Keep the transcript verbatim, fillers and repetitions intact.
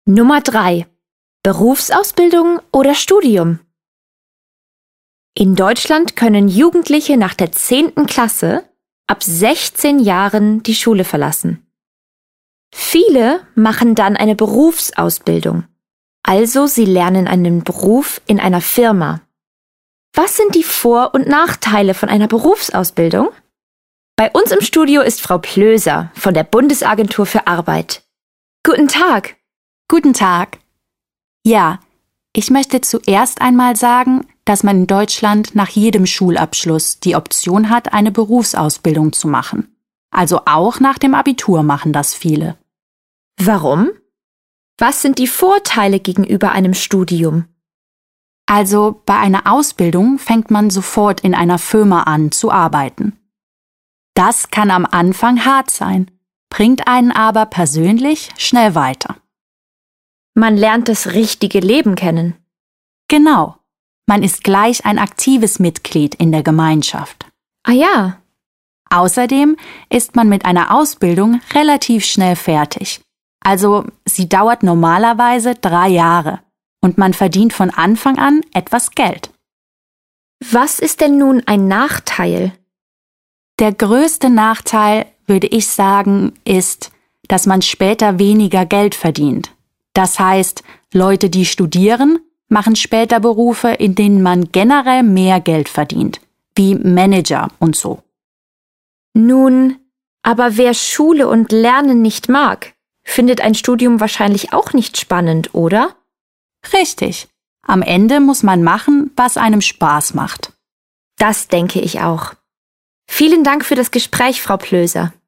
Nummer drei. Berufsausbildung oder Studium? In Deutschland können Jugendliche nach der zehnten Klasse ab sechzehn Jahren die Schule verlassen. Viele machen dann eine Berufsausbildung, also sie lernen einen Beruf in einer Firma. Was sind die Vor- und Nachteile von einer Berufsausbildung? Bei uns im Studio ist Frau Plöser von der Bundesagentur für Arbeit. Guten Tag. Guten Tag. Ja, ich möchte zuerst einmal sagen, dass man in Deutschland nach jedem Schulabschluss die Option hat, eine Berufsausbildung zu machen. Also auch nach dem Abitur machen das viele. Warum? Was sind die Vorteile gegenüber einem Studium? Also bei einer Ausbildung fängt man sofort in einer Firma an zu arbeiten. Das kann am Anfang hart sein, bringt einen aber persönlich schnell weiter. Man lernt das richtige Leben kennen. Genau. Man ist gleich ein aktives Mitglied in der Gemeinschaft. Ah ja. Außerdem ist man mit einer Ausbildung relativ schnell fertig. Also sie dauert normalerweise drei Jahre und man verdient von Anfang an etwas Geld. Was ist denn nun ein Nachteil? Der größte Nachteil, würde ich sagen, ist, dass man später weniger Geld verdient. Das heißt, Leute, die studieren, machen später Berufe, in denen man generell mehr Geld verdient, wie Manager und so. Nun, aber wer Schule und Lernen nicht mag, findet ein Studium wahrscheinlich auch nicht spannend, oder? Richtig. Am Ende muss man machen, was einem Spaß macht. Das denke ich auch. Vielen Dank für das Gespräch, Frau Plöser.